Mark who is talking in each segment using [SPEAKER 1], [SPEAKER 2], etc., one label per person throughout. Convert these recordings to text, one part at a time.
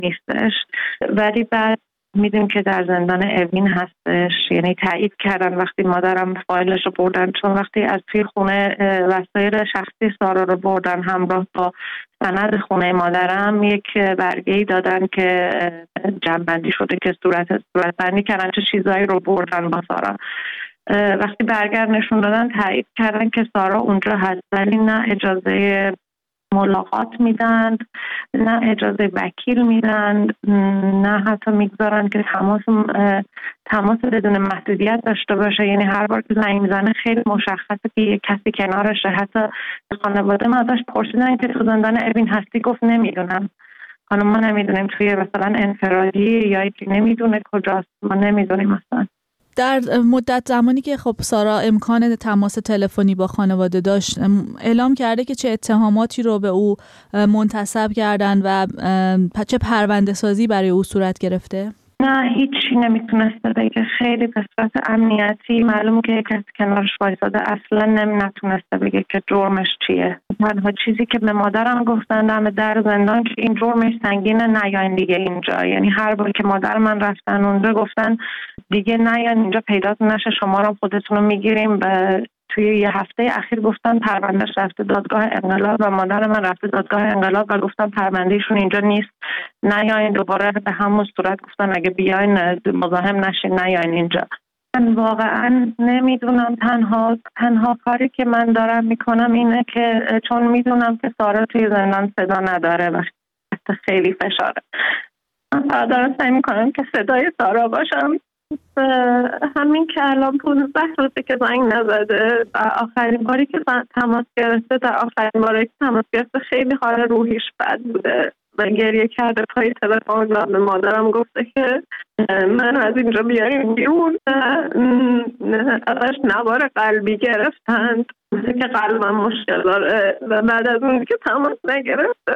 [SPEAKER 1] نیستش. ولی بعد میدونیم که در زندان اوین هستش، یعنی تایید کردن وقتی مادرم فایلش رو بردن، چون وقتی از توی خونه وسایل شخصی سارا رو بردن همراه با سند خونه مادرم، یک برگه‌ای دادن که جمع‌بندی شده که صورتبندی کردن چه چیزایی رو بردن با سارا. وقتی برگر نشون دادن تایید کردن که سارا اونجا هست، ولی نه اجازه ملاقات میدن، نه اجازه وکیل میدن، نه حتی میگذارن که تماس بدون محدودیت داشته باشه. یعنی هر بار که زنگ میزنه خیلی مشخصه که یک کسی کنارشه. حتی خانواده ما ازش پرسیدن که تو زندان اوین هستی، گفت نمیدونم. حالا ما نمیدونیم توی مثلا انفرادی یا یکی نمیدونه کجاست، ما نمیدونیم اصلا.
[SPEAKER 2] در مدت زمانی که خب سارا امکان تماس تلفنی با خانواده داشت، اعلام کرده که چه اتهاماتی رو به او منتسب کردن و چه پرونده سازی برای او صورت گرفته؟
[SPEAKER 1] نه، هیچی نمیتونسته بگه. خیلی به صورت امنیتی معلوم که کسی کنارش وایساده اصلا نتونسته بگه که جرمش چیه. تنها چیزی که به مادرم گفتن دم در زندان که این جرمش سنگینه، نیاین دیگه اینجا. یعنی هر بار که مادر من رفتن اونجا گفتن دیگه نیاین اینجا، پیداتون نشه، شما رو خودتون رو میگیریم. توی یه هفته اخیر گفتن پروندهش رفته دادگاه انقلاب و مادر من رفته دادگاه انقلاب و گفتن پروندهشون اینجا نیست، نیاین. دوباره به همون صورت گفتن اگه بیاین مزاحم نشین، نیاین اینجا. من واقعا نمیدونم. تنها کاری که من دارم میکنم اینه که چون میدونم که سارا توی زندان صدا نداره و خیلی فشاره، من فقط دارم سعی میکنم که صدای سارا باشم. همین که الان 15 روزه که زنگ نزده و آخرین باری که تماس گرفته، در آخرین باری که تماس گرفته خیلی حال روحیش بد بوده و گریه کرده پای تلفن و به مادرم گفته که من از اینجا بیاریم بیرون. ازش نوار قلبی گرفتند که قلبم مشکل داره و بعد از اون که تماس نگرفته.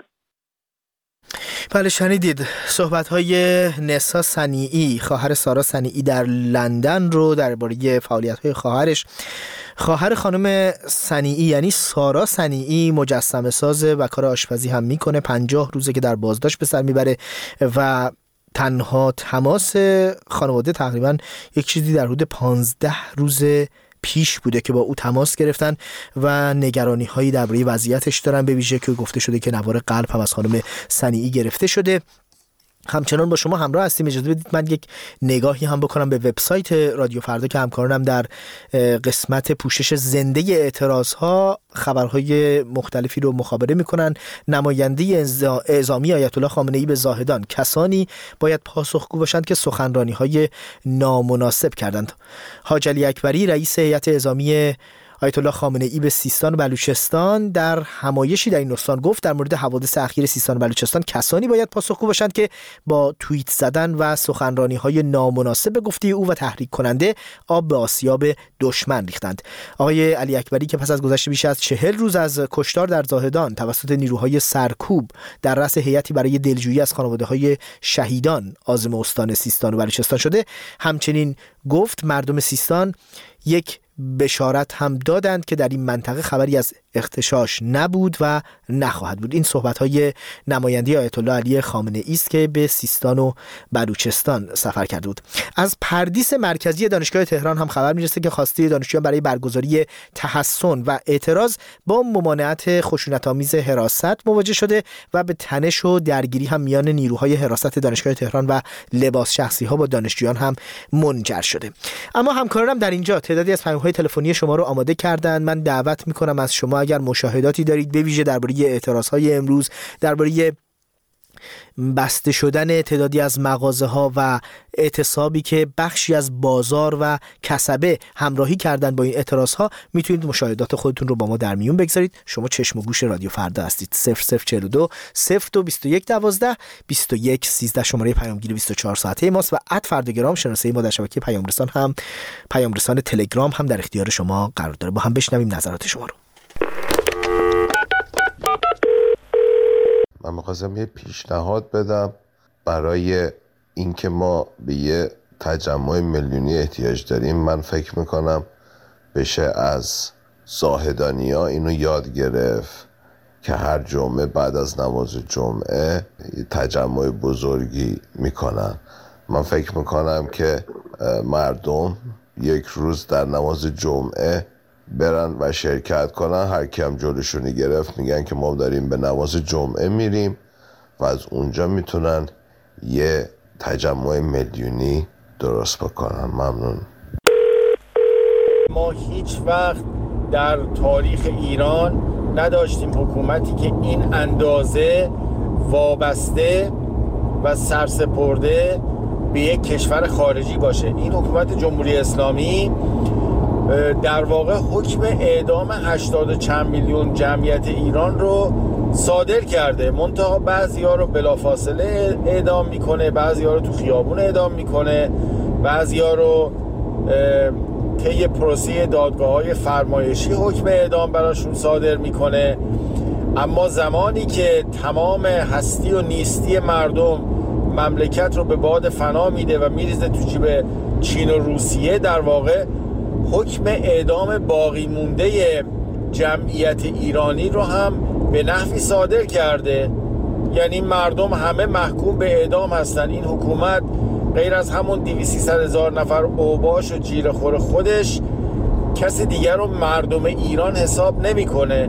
[SPEAKER 3] بله، شنیدید صحبت‌های نسا صنیعی، خواهر سارا صنیعی در لندن رو درباره فعالیت‌های خواهرش. خواهر خانم صنیعی یعنی سارا صنیعی مجسمه سازه و کار آشپزی هم میکنه. 50 روزه که در بازداشت به سر میبره و تنها تماس خانواده تقریبا یک چیزی در حدود 15 روز پیش بوده که با او تماس گرفتن و نگرانی هایی درباره وضعیتش دارن، به ویژه که گفته شده که نوار قلب هم از خانم صنیعی گرفته شده. همچنان با شما همراه هستیم. اجازه بدید من یک نگاهی هم بکنم به وبسایت رادیو فردا که همکارانم در قسمت پوشش زنده اعتراضها خبرهای مختلفی رو مخابره میکنن. نماینده اعزامی آیت الله خامنه ای به زاهدان: کسانی باید پاسخگو باشند که سخنرانی‌های نامناسب کردند. حاج علی اکبری رئیس هیئت اعزامی آیت الله خامنه ای به سیستان و بلوچستان در همایشی در این استان گفت در مورد حوادث اخیر سیستان و بلوچستان کسانی باید پاسخگو باشند که با توییت زدن و سخنرانی‌های نامناسب به گفته او و تحریک کننده آب به آسیاب دشمن ریختند. آقای علی اکبری که پس از گذشت بیش از 40 روز از کشتار در زاهدان توسط نیروهای سرکوب در رأس هیئتی برای دلجویی از خانواده‌های شهیدان عازم استان سیستان و بلوچستان شده، همچنین گفت مردم سیستان یک بشارت هم دادند که در این منطقه خبری از اغتشاش نبود و نخواهد بود. این صحبت‌های نماینده آیت الله علی خامنه ای است که به سیستان و بلوچستان سفر کرده بود. از پردیس مرکزی دانشگاه تهران هم خبر می‌رسه که خواسته دانشجویان برای برگزاری تحصن و اعتراض با ممانعت خشونت‌آمیز حراست مواجه شده و به تنش و درگیری هم میان نیروهای حراست دانشگاه تهران و لباس شخصی‌ها با دانشجویان هم منجر شده. اما همکارانم در اینجا تعدادی از پیام‌های تلفنی شما رو آماده کردن. من دعوت می‌کنم از شما اگر مشاهداتی دارید به ویژه درباره اعتراض‌های امروز، درباره بسته شدن تعدادی از مغازه‌ها و اعتصابی که بخشی از بازار و کسبه همراهی کردن با این اعتراض‌ها، میتونید مشاهدات خودتون رو با ما در میون بگذارید. شما چشم و گوش رادیو فردا هستید. 0042 0221 12 21 13 شماره پیامگیر 24 ساعته ماست و @فرداگرام شناسه ما در شبکه پیامرسان تلگرام هم در اختیار شما قرار داره. با هم بشنویم نظرات شما رو.
[SPEAKER 4] من می‌خواستم یه پیشنهاد بدم برای اینکه ما به یه تجمع میلیونی احتیاج داریم. من فکر میکنم بشه از زاهدانیا اینو یاد گرفت که هر جمعه بعد از نماز جمعه تجمع بزرگی میکنن. من فکر میکنم که مردم یک روز در نماز جمعه برن و شرکت کنن. هر کی هم جلوشونی گرفت میگن که ما داریم به نماز جمعه میریم و از اونجا میتونن یه تجمع میلیونی درست بکنن. ممنون.
[SPEAKER 5] ما هیچ وقت در تاریخ ایران نداشتیم حکومتی که این اندازه وابسته و سرسپرده به یک کشور خارجی باشه. این حکومت جمهوری اسلامی در واقع حکم اعدام 80 چند میلیون جمعیت ایران رو صادر کرده. منتها بعضی‌ها رو بلافاصله اعدام میکنه، بعضی‌ها رو تو خیابون اعدام میکنه، بعضی‌ها رو طی پروسه دادگاه‌های فرمایشی حکم اعدام براشون صادر میکنه. اما زمانی که تمام هستی و نیستی مردم مملکت رو به باد فنا میده و میریزه تو جیب چین و روسیه، در واقع حکم اعدام باقی مونده جمعیت ایرانی رو هم به نحوی صادر کرده. یعنی مردم همه محکوم به اعدام هستن. این حکومت غیر از همون 200,000 نفر اوباش و جیره‌خور خودش کسی دیگر رو مردم ایران حساب نمی‌کنه.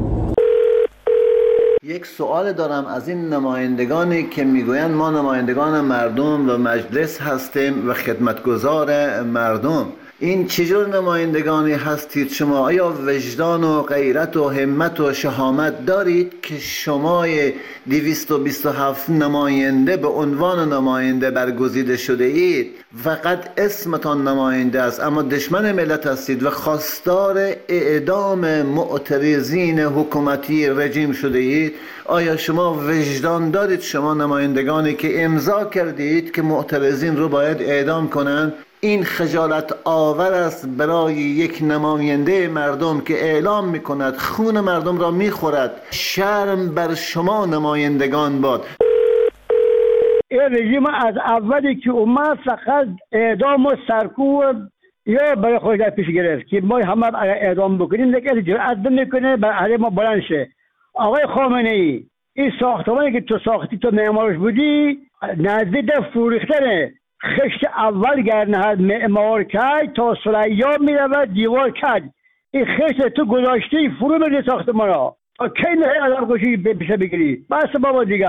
[SPEAKER 6] یک سوال دارم از این نمایندگانی که میگویند ما نمایندگان مردم و مجلس هستیم و خدمتگزار مردم. این چجور نمایندگانی هستید شما؟ آیا وجدان و غیرت و همت و شهامت دارید که شما 227 نماینده به عنوان نماینده برگزیده شده اید؟ فقط اسمتان نماینده است اما دشمن ملت هستید و خواستار اعدام معترضین حکومتی رژیم شده اید. آیا شما وجدان دارید شما نمایندگانی که امضا کردید که معترضین رو باید اعدام کنند؟ این خجالت آور است برای یک نماینده مردم که اعلام میکند خون مردم را میخورد. شرم بر شما نمایندگان باد.
[SPEAKER 7] این رژیم از اولی که اومد فقط اعدام و سرکوب یا برای خودش در پیش گرفت که ما همه اعدام بکنیم، لیکن جرأت نمیکنه بر علیه ما بلند شه. آقای خامنه ای، این ساختمانی که تو ساختی، تو معمارش بودی، نزدیک فروختنه. خشت اول گرنهد معمار کرد تا ثریا میرود دیوار کرد. این خشت تو گذاشتی فرو بده ساختمان را. کی نه آدم کشی پیشه بگیری؟ بس بابا دیگه.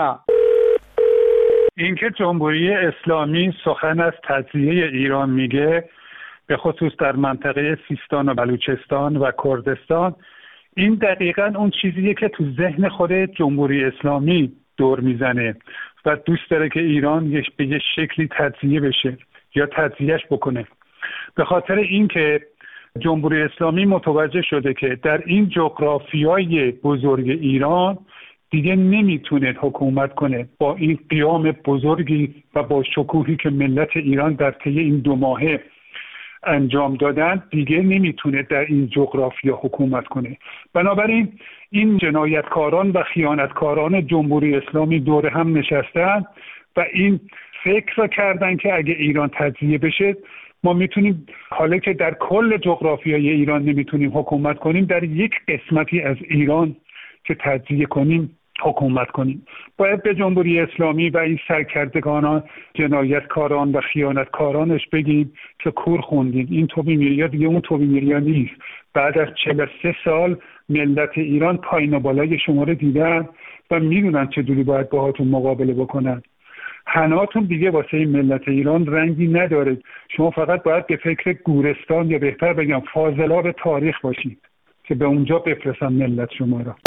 [SPEAKER 8] اینکه جمهوری اسلامی سخن از تجزیه ایران میگه، به خصوص در منطقه سیستان و بلوچستان و کردستان، این دقیقاً اون چیزیه که تو ذهن خود جمهوری اسلامی دور میزنه و دوست داره که ایران به یه شکلی تجزیه بشه یا تجزیهش بکنه. به خاطر اینکه جمهوری اسلامی متوجه شده که در این جغرافیای بزرگ ایران دیگه نمیتونه حکومت کنه. با این قیام بزرگی و با شکوهی که ملت ایران در طی این 2 ماهه انجام دادن، دیگه نمیتونه در این جغرافیا حکومت کنه. بنابراین این جنایتکاران و خیانتکاران جمهوری اسلامی دور هم نشستن و این فکر را کردن که اگه ایران تجزیه بشه ما میتونیم، حالا که در کل جغرافیای ایران نمیتونیم حکومت کنیم، در یک قسمتی از ایران که تجزیه کنیم حکومت کنیم. باید به جمهوری اسلامی و این سرکردگانان، جنایتکاران و خیانتکارانش بگیم که کور خوندین، این توبی میریا دیگه اون توبی میریا نیست. بعد از 43 سال ملت ایران پایین و بالای شما رو دیدن و میدونن چجوری باید باهاتون مقابله بکنن. حناتون دیگه واسه این ملت ایران رنگی نداره. شما فقط باید به فکر گورستان یا بهتر بگم فاضلاب تاریخ باشید که به اونجا بفرستن ملت شما را.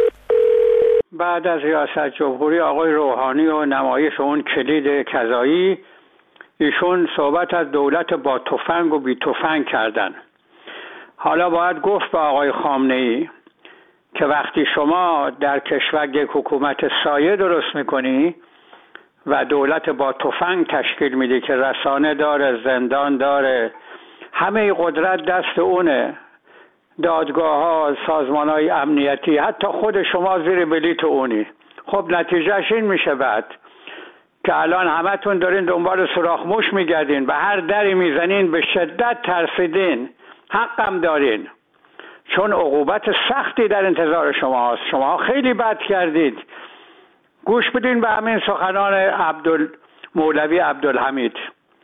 [SPEAKER 9] بعد از ریاست جمهوری آقای روحانی و نمایش اون کلید کذایی، ایشون صحبت از دولت با تفنگ و بی تفنگ کردن. حالا باید گفت به آقای خامنه ای که وقتی شما در کشور یک حکومت سایه درست میکنی و دولت با تفنگ تشکیل میدی که رسانه داره، زندان داره، همه قدرت دست اونه، دادگاه ها، سازمان های امنیتی، حتی خود شما زیر بلیت اونی. خب نتیجهش این میشه بعد که الان همتون دارین دنبال سوراخ موش میگردین، به هر دری میزنین، به شدت ترسیدین، حقم دارین، چون عقوبت سختی در انتظار شما هست. شما خیلی بد کردید. گوش بدین به همین سخنان مولوی عبدالحمید.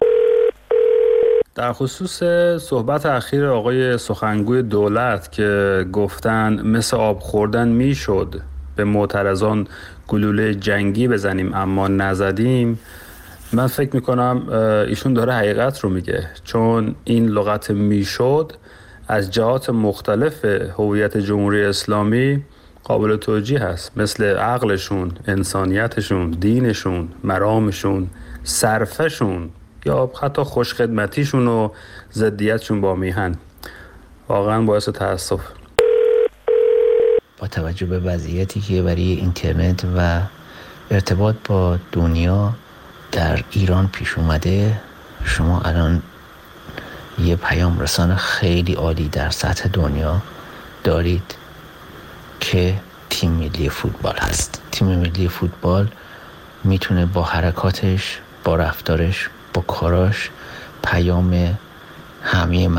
[SPEAKER 10] در خصوص صحبت اخیر آقای سخنگوی دولت که گفتن مثل آب خوردن میشد به معترضان گلوله جنگی بزنیم اما نزدیم، من فکر میکنم ایشون داره حقیقت رو میگه، چون این لغت میشد از جهات مختلف هویت جمهوری اسلامی قابل توجیه هست، مثل عقلشون، انسانیتشون، دینشون، مرامشون، صرفشون یا حتی خوشخدمتیشون و ضدیتشون با میهن. واقعا باعث تأسف.
[SPEAKER 11] با توجه به وضعیتی که برای اینترنت و ارتباط با دنیا در ایران پیش اومده، شما الان یه پیام رسان خیلی عالی در سطح دنیا دارید که تیم ملی فوتبال هست. تیم ملی فوتبال میتونه با حرکاتش، با رفتارش، با کاراش پیام همه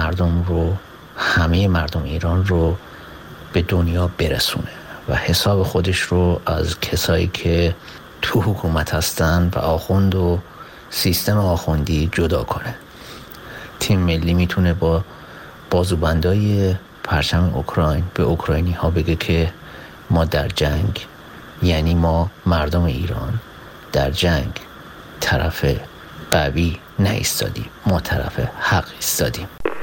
[SPEAKER 11] مردم ایران رو به دنیا برسونه و حساب خودش رو از کسایی که تو حکومت هستن و آخوند و سیستم آخوندی جدا کنه. تیم ملی میتونه با بازوبندای پرچم اوکراین به اوکراینی ها بگه که ما در جنگ، یعنی ما مردم ایران در جنگ طرف قوی نایستادیم، ما طرف حق ایستادیم.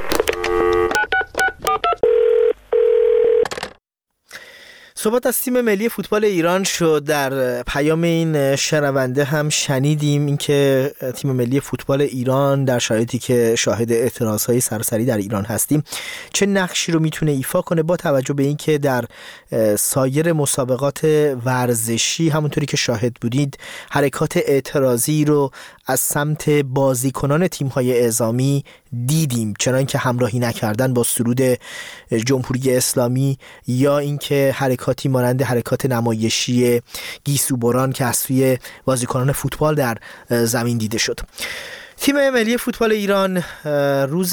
[SPEAKER 3] صحبت از تیم ملی فوتبال ایران شد. در پیام این شنونده هم شنیدیم اینکه تیم ملی فوتبال ایران در شرایطی که شاهد اعتراضهای سراسری در ایران هستیم چه نقشی رو میتونه ایفا کنه، با توجه به اینکه در سایر مسابقات ورزشی همونطوری که شاهد بودید حرکات اعتراضی رو از سمت بازیکنان تیم‌های اعزامی دیدیم، چنان که همراهی نکردن با سرود جمهوری اسلامی یا اینکه حرکاتی مانند حرکات نمایشی گیسوبران که از سوی بازیکنان فوتبال در زمین دیده شد. تیم ملی فوتبال ایران روز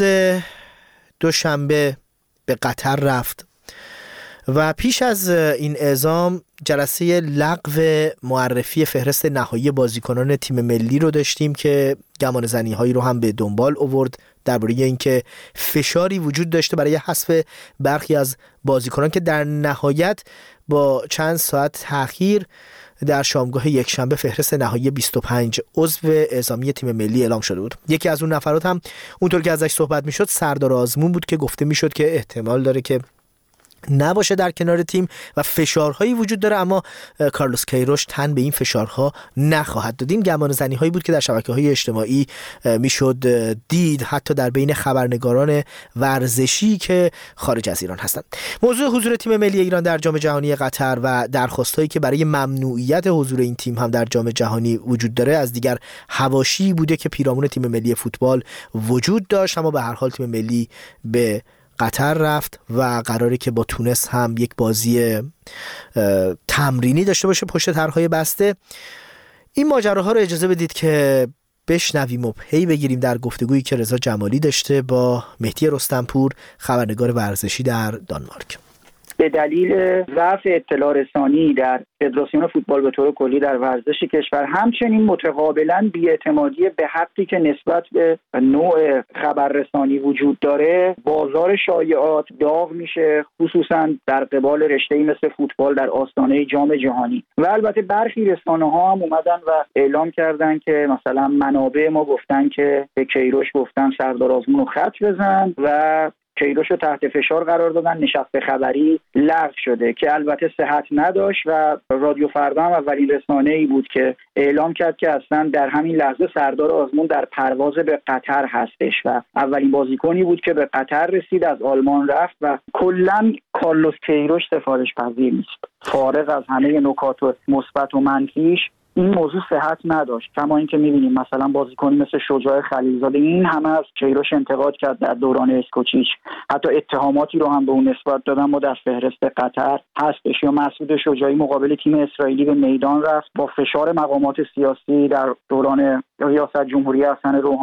[SPEAKER 3] دوشنبه به قطر رفت و پیش از این اعزام جلسه لغو معرفی فهرست نهایی بازیکنان تیم ملی رو داشتیم که گمان زنی هایی رو هم به دنبال آورد درباره اینکه فشاری وجود داشته برای حذف برخی از بازیکنان که در نهایت با چند ساعت تأخیر در شامگاه یکشنبه فهرست نهایی 25 عضو اعزامی تیم ملی اعلام شده بود. یکی از اون نفرات هم اونطور که ازش صحبت میشد سردار آزمون بود که گفته میشد که احتمال داره که نباشه در کنار تیم و فشارهایی وجود داره، اما کارلوس کیروش تن به این فشارها نخواهد داد. این گمان زنی هایی بود که در شبکه‌های اجتماعی میشد دید، حتی در بین خبرنگاران ورزشی که خارج از ایران هستند. موضوع حضور تیم ملی ایران در جام جهانی قطر و درخواستایی که برای ممنوعیت حضور این تیم هم در جام جهانی وجود داره از دیگر حواشی بوده که پیرامون تیم ملی فوتبال وجود داشت، اما به هر حال تیم ملی به قطر رفت و قراره که با تونس هم یک بازی تمرینی داشته باشه پشت طرح‌های بسته. این ماجراها رو اجازه بدید که بشنویم و پی بگیریم در گفتگویی که رضا جمالی داشته با مهدی رستمپور، خبرنگار ورزشی در دانمارک.
[SPEAKER 12] به دلیل ضعف اطلاع رسانی در فدراسیون فوتبال به طور کلی در ورزش کشور، همچنین متقابلا بی‌اعتمادی به حقی که نسبت به نوع خبررسانی وجود داره، بازار شایعات داغ میشه، خصوصا در قبال رشته‌ای مثل فوتبال در آستانه جام جهانی. و البته برخی رسانه‌ها هم اومدن و اعلام کردن که مثلا منابع ما گفتن که به کیروش گفتن سردار آزمون رو خط بزن و کیروش رو تحت فشار قرار دادن، نشست خبری لغو شده که البته صحت نداشت و رادیو فردا هم اولین رسانه‌ای بود که اعلام کرد که اصلا در همین لحظه سردار آزمون در پرواز به قطر هستش و اولین بازیکنی بود که به قطر رسید، از آلمان رفت و کلاً کارلوس کیروش سفارش پذیر نیست. فارغ از همه نکات مثبت و منفیش این موضوع صحت نداشت. کما اینکه می‌بینیم مثلا بازیکنی مثل شجاع خلیلزاده این همه از کیروش انتقاد کرد در دوران اسکوچیچ، حتی اتهاماتی رو هم به اون نسبت دادن ما در فهرست قطر هستش. یا مسعود شجاعی مقابل تیم اسرائیلی به میدان رفت با فشار مقامات سیاسی در دوران ریاست جمهوری حسن روحانی،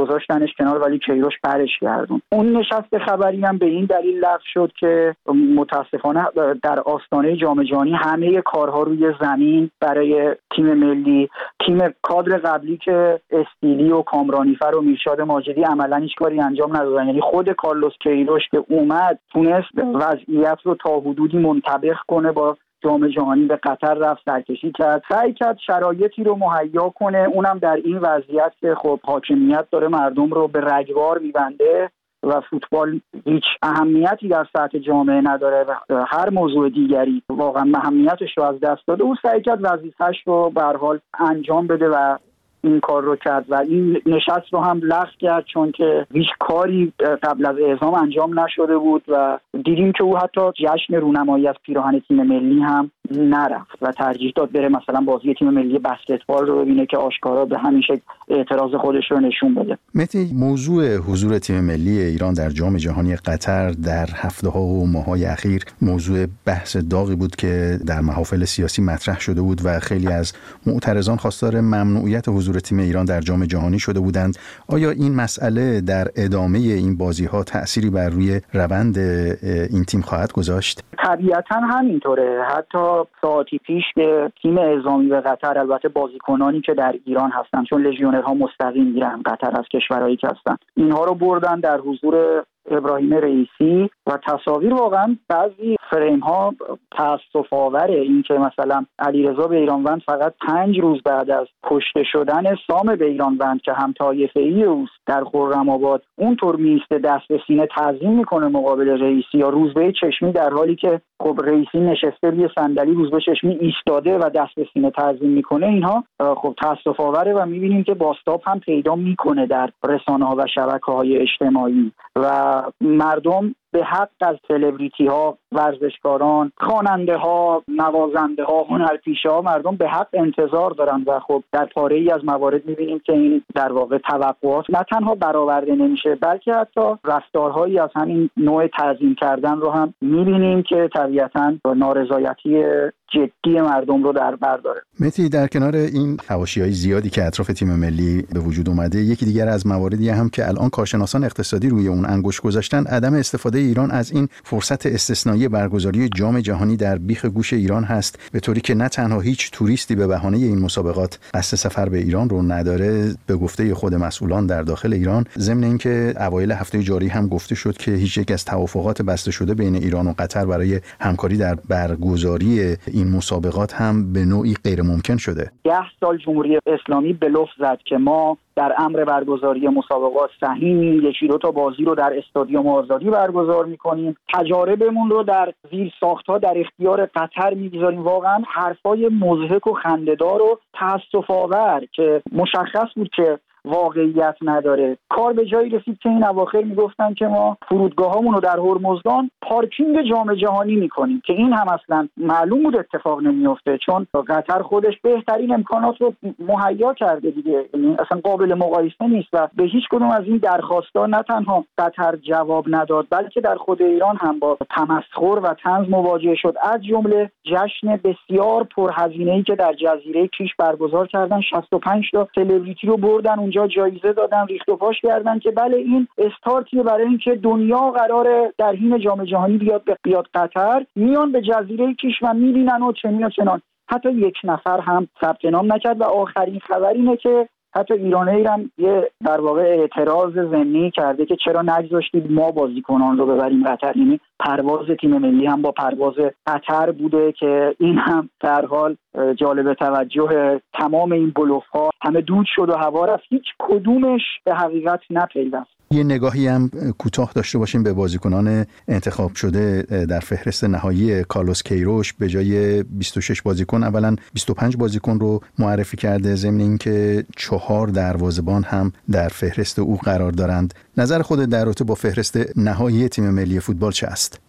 [SPEAKER 12] گذاشتنش کنار ولی کیروش برش گردون. اون نشست خبری هم به این دلیل لغو شد که متاسفانه در آستانه جام جهانی همه کارها روی زمین برای تیم ملی، تیم کادر قبلی که استیلی و کامرانیفر و میرشاد ماجدی عملاً هیچ کاری انجام ندادن، یعنی خود کارلوس کیروش که اومد تونست وضعیت رو تا حدودی منطبق کنه با جام جهانی، به قطر رفت، سرکشی کرد، سعی کرد شرایطی رو مهیا کنه، اونم در این وضعیت که خب حاکمیت داره مردم رو به رگبار میبنده و فوتبال هیچ اهمیتی در سطح جامعه نداره و هر موضوع دیگری واقعا اهمیتش رو از دست داده. او سعی کرد وظیفه‌اش رو به هر حال انجام بده و این کار رو کرد و این نشست رو هم لغو کرد چون که هیچ کاری قبل از اعزام انجام نشده بود و دیدیم که او حتی جشن رونمایی از پیراهن تیم ملی هم نرفت و ترجیح داد بره مثلا بازی تیم ملی بسکتبال رو ببینه که آشکارا به همین شکل اعتراض خودش رو نشون بده.
[SPEAKER 13] مهدی، موضوع حضور تیم ملی ایران در جام جهانی قطر در هفته‌ها و ماه‌های اخیر موضوع بحث داغی بود که در محافل سیاسی مطرح شده بود و خیلی از معترضان خواستار ممنوعیت حضور تیم ایران در جام جهانی شده بودند. آیا این مسئله در ادامه این بازی‌ها تأثیری بر روی روند این تیم خواهد گذاشت؟
[SPEAKER 12] طبیعتاً همینطوره. حتی ساعتی پیش که تیم اعزامی به قطر، البته بازیکنانی که در ایران هستن چون لژیونرها مستقیم میرن قطر از کشورهایی که هستن، اینها رو بردن در حضور ابراهیم رئیسی و تصاویر واقعا بعضی فریم ها تأسف آوره. این که مثلا علیرضا بیرانوند فقط 5 روز بعد از کشته شدن سام بیرانوند که هم طایفه‌ای اوست در خرم‌آباد اونطور میسته دست به سینه تعظیم میکنه مقابل رئیسی، یا روزبه چشمی در حالی که خب رئیسی نشسته روی صندلی روزبه چشمی ایستاده و دست به سینه تعظیم میکنه، اینها خب تأسف آوره و میبینیم که بازتاب هم پیدا میکنه در رسانه‌ها و شبکه‌های اجتماعی و مردم به حق از سلبریتی ها، ورزشکاران، خواننده ها، نوازنده ها، هنرپیشه ها مردم به حق انتظار دارن و خب در پاره ای از موارد میبینیم که این در واقع توقعات نه تنها برآورده نمیشه بلکه حتی رفتارهایی از همین نوع تعظیم کردن رو هم میبینیم که طبیعتاً نارضایتی جدی مردم رو در بر داره.
[SPEAKER 13] مهدی، در کنار این حواشی‌های زیادی که اطراف تیم ملی به وجود اومده، یکی دیگر از مواردی هم که الان کارشناسان اقتصادی روی اون انگشت گذاشتن عدم استفاده ایران از این فرصت استثنایی برگزاری جام جهانی در بیخ گوش ایران هست، به طوری که نه تنها هیچ توریستی به بهانه این مسابقات قصد سفر به ایران رو نداره به گفته خود مسئولان در داخل ایران، ضمن اینکه اوایل هفته جاری هم گفته شد که هیچ یک از توافقات بسته شده بین ایران و قطر برای همکاری در برگزاری این مسابقات هم به نوعی غیر ممکن شده.
[SPEAKER 12] 10 سال جمهوری اسلامی به لفظ زد که ما در امر برگزاری مسابقات سهیمیم، 1-2 تا بازی رو در استادیوم آزادی برگزار میکنیم، تجاربمون رو در زیر ساخت‌ها در اختیار قطر میگذاریم. واقعا حرفای مضحک و خنده‌دار و تأسف آور که مشخص بود که واقعیت نداره. کار به جایی رسید که این اواخر میگفتن که ما فرودگاهامون رو در هرمزگان پارکینگ جام جهانی میکنیم که این هم اصلا معلوم بود اتفاق نمیفته چون قطر خودش بهترین امکانات رو مهیا کرده دیگه، اصلا قابل مقایسه نیست و به هیچ کدوم از این درخواست‌ها نه تنها قطر جواب نداد بلکه در خود ایران هم با تمسخر و طنز مواجه شد، از جمله جشن بسیار پرهزینه‌ای که در جزیره کیش برگزار کردن. 65 تا سلبریتی رو بردن اونجا، جایزه دادن، ریخت و پاش کردن که بله این استارتیه برای اینکه دنیا قراره در حین جام جهانی بیاد قطر، میان به جزیره کیش و میبینن و چنین و چنان. حتی یک نفر هم ثبت نام نکرد و آخرین خبر اینه که حتی ایرانی هم یه در واقع اعتراض ضمنی کرده که چرا نگذاشتید ما بازیکنان رو ببریم قطر. یعنی پرواز تیم ملی هم با پرواز قطر بوده که این هم در حال جالب توجه. تمام این بلوف‌ها همه دود شد و هوا رفت، هیچ کدومش به حقیقت نپیوست.
[SPEAKER 13] یه نگاهی هم کوتاه داشته باشیم به بازیکنان انتخاب شده در فهرست نهایی. کارلوس کیروش به جای 26 بازیکن اولا 25 بازیکن رو معرفی کرده، ضمن اینکه 4 دروازه‌بان هم در فهرست او قرار دارند. نظر خودت در رابطه با فهرست نهایی تیم ملی فوتبال چه است؟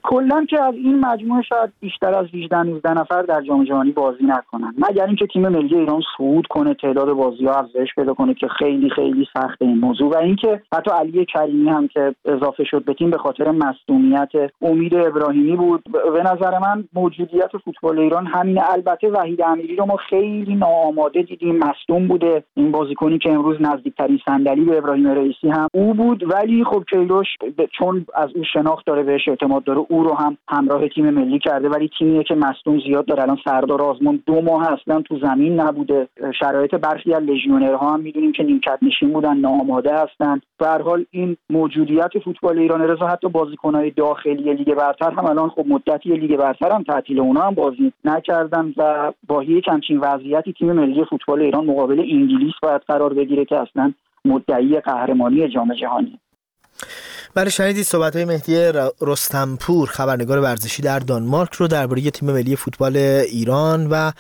[SPEAKER 12] کلا که از این مجموعه شاید بیشتر از 18-19 نفر در جام جهانی بازی نکنن، مگر اینکه تیم ملی ایران صعود کنه، تعداد بازی‌ها افزایش پیدا کنه که خیلی خیلی سخته این موضوع. و اینکه حتی علی کریمی هم که اضافه شد به تیم به خاطر مصدومیت امید ابراهیمی بود. به نظر من موجودیت فوتبال ایران همین. البته وحید امیری رو ما خیلی ناآماده دیدیم، مصدوم بوده. این بازیکنی که امروز نزدیکترین صندلی به ابراهیم رئیسی هم او بود، ولی خب کیروش چون از او شناخت داره، بهش اعتماد داره، او رو هم همراه تیم ملی کرده. ولی تیمیه که مصدوم زیاد داره. الان سردار آزمون 2 ماه اصلا تو زمین نبوده. شرایط برخی از لژیونرها هم میدونیم که نیمکت نشین بودن، ناآماده هستن. به هر حال این موجودیت فوتبال ایران، رضا حتی بازیکن‌های داخلی لیگ برتر هم الان خب مدتی لیگ برتر هم تعطیل، اونا هم بازی نکردن و با یک همچین وضعیتی تیم ملی فوتبال ایران مقابل انگلیس باید قرار بگیره که اصلا مدعی قهرمانی جام جهانی.
[SPEAKER 3] بله، شنیدید صحبت‌های مهدی رستمپور، خبرنگار ورزشی در دانمارک رو درباره تیم ملی فوتبال ایران و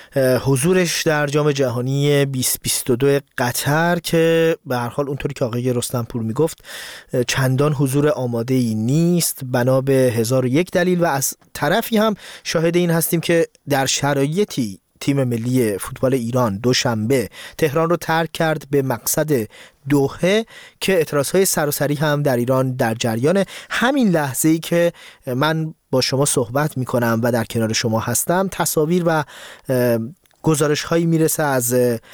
[SPEAKER 3] حضورش در جام جهانی 2022 قطر که به هر حال اونطوری که آقای رستمپور میگفت چندان حضور آماده‌ای نیست بنا به 1001 دلیل. و از طرفی هم شاهد این هستیم که در شرایطی تیم ملی فوتبال ایران دوشنبه تهران رو ترک کرد به مقصد دوحه که اعتراضهای سراسری هم در ایران در جریان. همین لحظه‌ای که من با شما صحبت میکنم و در کنار شما هستم، تصاویر و گزارش هایی میرسه از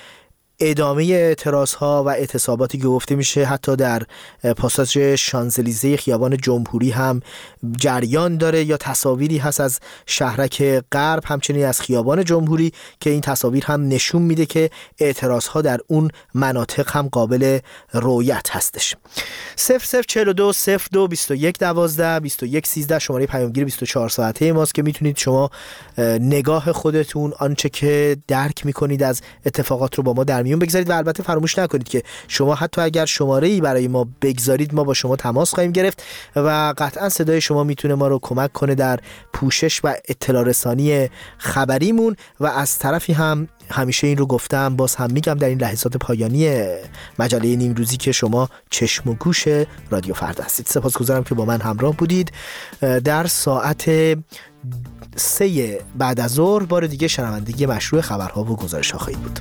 [SPEAKER 3] ادامه اعتراضها و اعتصاباتی که گفته میشه حتی در پاساژ شانزلیزه خیابان جمهوری هم جریان داره، یا تصاویری هست از شهرک غرب همچنین از خیابان جمهوری که این تصاویر هم نشون میده که اعتراضها در اون مناطق هم قابل رؤیت هستش. 0042 02 21 12 21 13 شماره پیامگیر 24 ساعته ماست که میتونید شما نگاه خودتون، آنچه که درک میکنید از اتفاقات رو با ما در میون بگذارید. و البته فراموش نکنید که شما حتی اگر شماره‌ای برای ما بگذارید ما با شما تماس خواهیم گرفت و قطعا صدای شما میتونه ما رو کمک کنه در پوشش و اطلاع رسانی خبریمون. و از طرفی هم همیشه این رو گفتم، باز هم میگم در این لحظات پایانی مجله نیمروزی که شما چشم و گوش رادیو فردا هستید. سپاسگزارم که با من همراه بودید. در ساعت 3 بعد از ظهر بار دیگه شنوندگی مشروع خبرها و گزارش‌ها خواهید بود.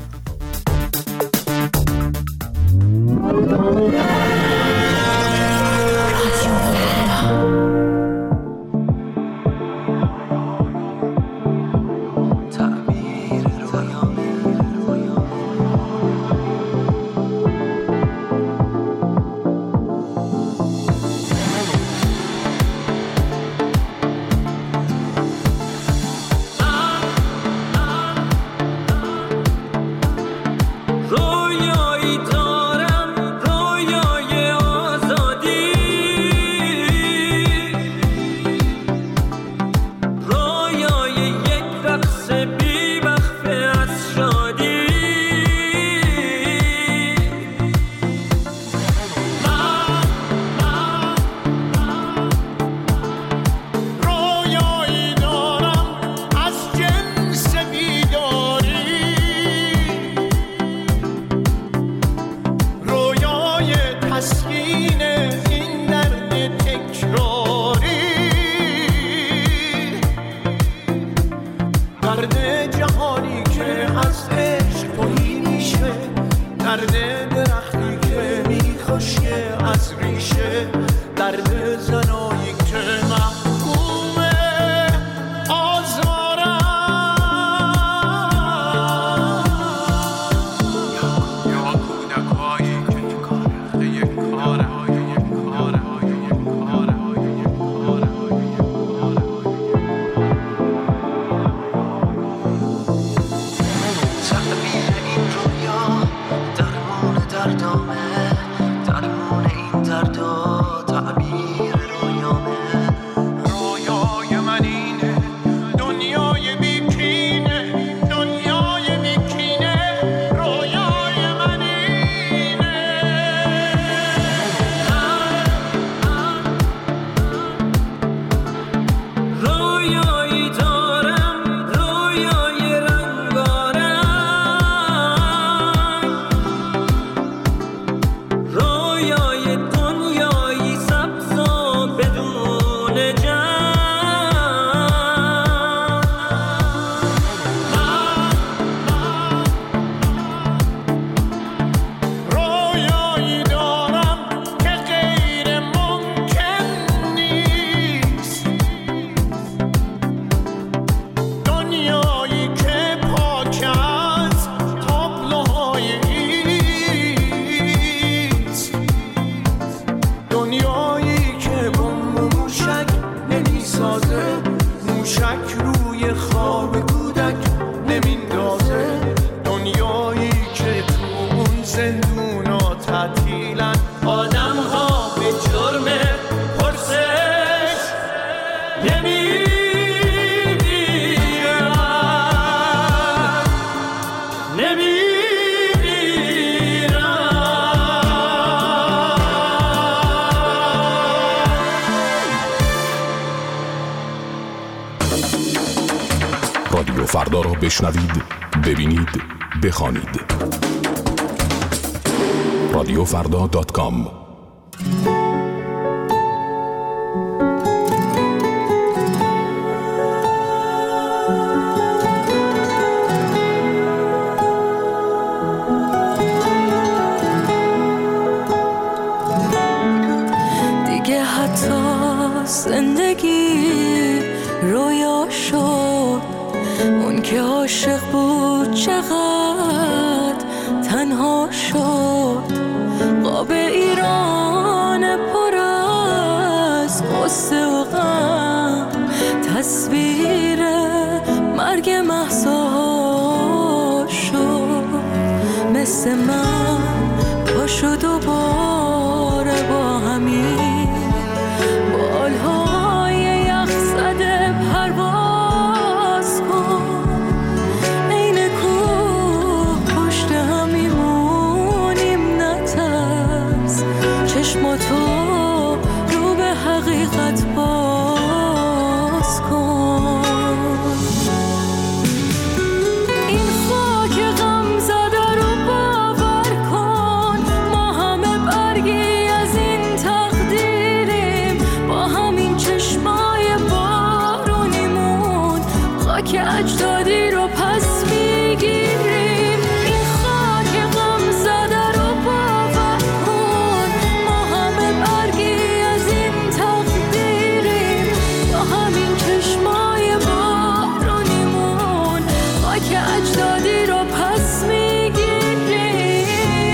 [SPEAKER 14] ها تعطیلن، آدم ها به جرم پرسش
[SPEAKER 15] رادیو فردا را بشنوید، ببینید، بخوانید. radiofrda.com.
[SPEAKER 16] دیگه حتی زندگی رویا شد، اون که عاشق بود چقدر تنها شد. قاب ایران پر از قصه و غم، تصویر مرگ مهسا شد. مثل من پاشو دوباره با همین بالهای یخ زده پرواز کن. این کوه پشت هم میمونیم، نترس چشماتو رو به حقیقت باز کن. این خاک غم زده رو باور کن، ما همه برگی از این تقدیریم. با همین چشمای بارونیمون خاک اجدادی رو پس میگیریم. این خاک غم زده رو باور کن، ما همه برگی از این تقدیریم. با همین چشمای بارونیمون خاک اجدادی رو پس میگیریم.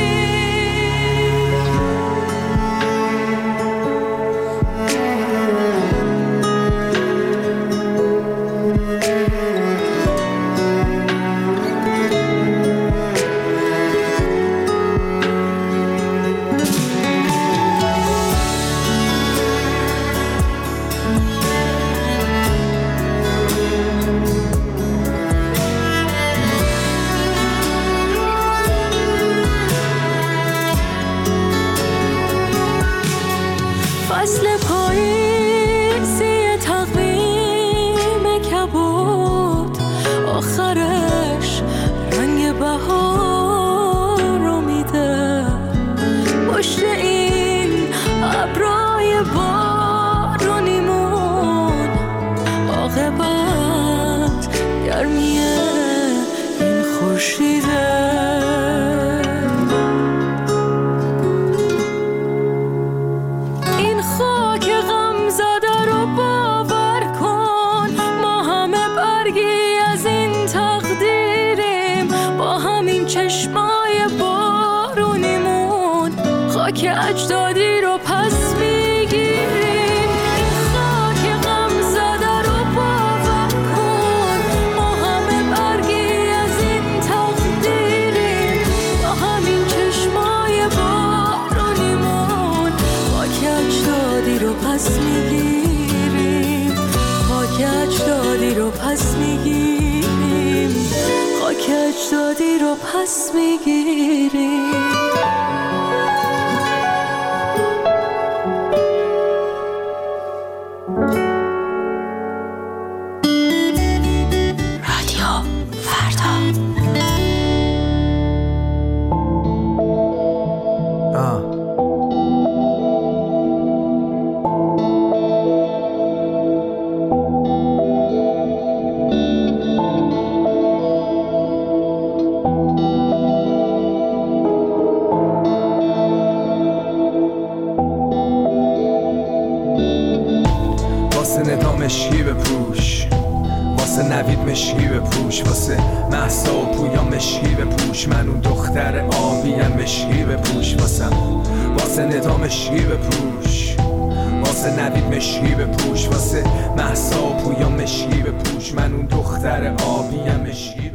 [SPEAKER 16] فصل پاییزی تقویم کبود، آخرش رنگ بهار رو میده. پشت این ابرای بارونیمون عاقبت گرمی این خورشیده. این خاک غم زده رو باور کن، ما همه برگی از این تقدیریم. با همین چشمای بارونیمون خاک اجدادی رو پس میگیریم. این خاک غم زده رو باور کن، ما همه برگی از این تقدیریم. با همین چشمای بارونیمون خاک اجدادی رو پس میگیریم. خاک اجدادی رو پس میگیریم. خاک اجدادی رو پس میگیریم.
[SPEAKER 17] رادیو فردا.
[SPEAKER 18] مشکی بپوش، واسه نوید مشکی بپوش، واسه مهسا و پویا مشکی بپوش. من اون دختر آبیم مشکی بپوش، واسه ندا مشکی بپوش، واسه نوید مشکی بپوش، واسه مهسا و پویا مشکی بپوش. من اون دختر آبیم مشکی